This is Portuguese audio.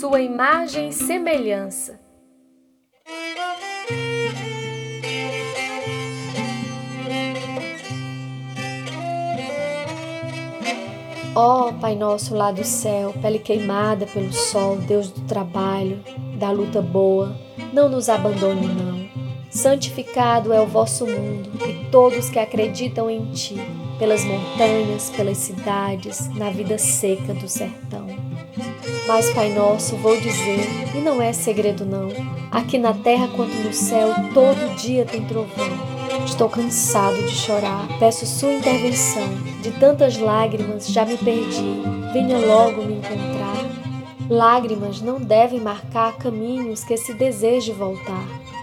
sua imagem e semelhança. Ó Pai nosso lá do céu, pele queimada pelo sol, Deus do trabalho, da luta boa, não nos abandone não. Santificado é o vosso mundo e todos que acreditam em Ti, pelas montanhas, pelas cidades, na vida seca do sertão. Mas, Pai nosso, vou dizer, e não é segredo não, aqui na terra quanto no céu, todo dia tem trovão. Estou cansado de chorar, peço sua intervenção, de tantas lágrimas já me perdi, venha logo me encontrar. Lágrimas não devem marcar caminhos que se deseje voltar.